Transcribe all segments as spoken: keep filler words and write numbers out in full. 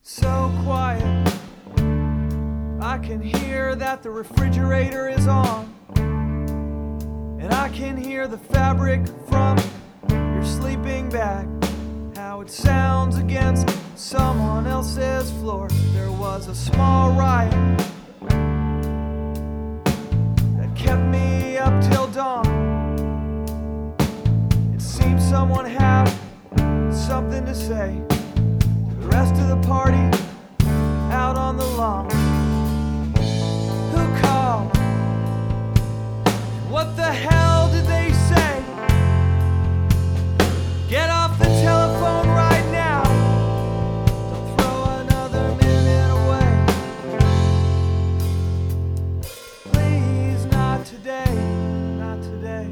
So quiet, I can hear that the refrigerator is on, and I can hear the fabric from your sleeping bag, how it sounds against someone else's floor. There was a small riot that kept me up till dawn. It seemed someone had something to say. The rest of the party out on the lawn. Who called? What the hell did they say? Get off the telephone right now. Don't throw another minute away. Please, not today, not today.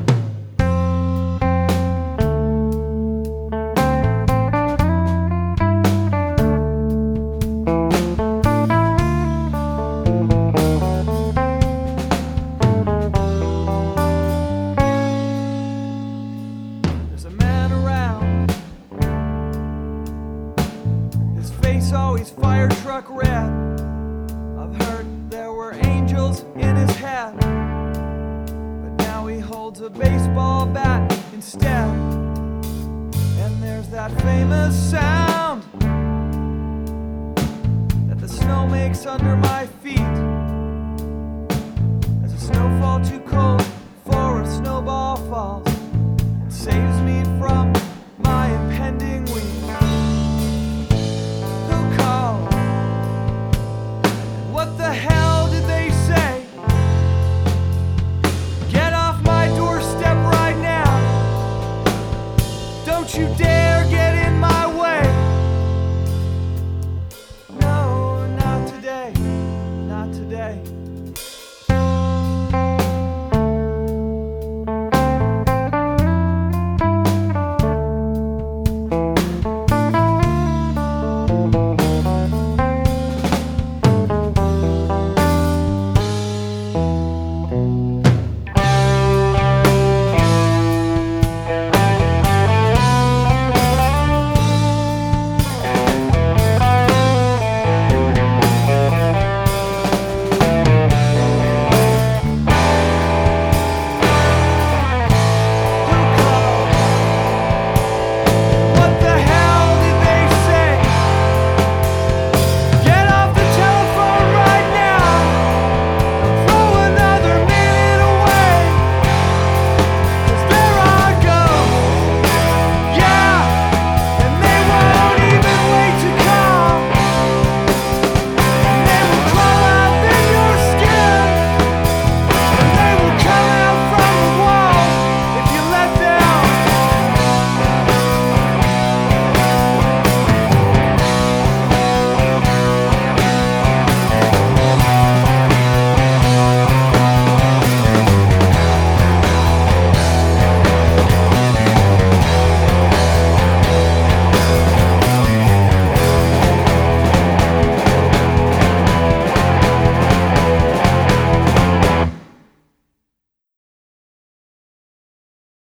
Always fire truck red. I've heard there were angels in his head, but now he holds a baseball bat instead. And there's that famous sound that the snow makes under my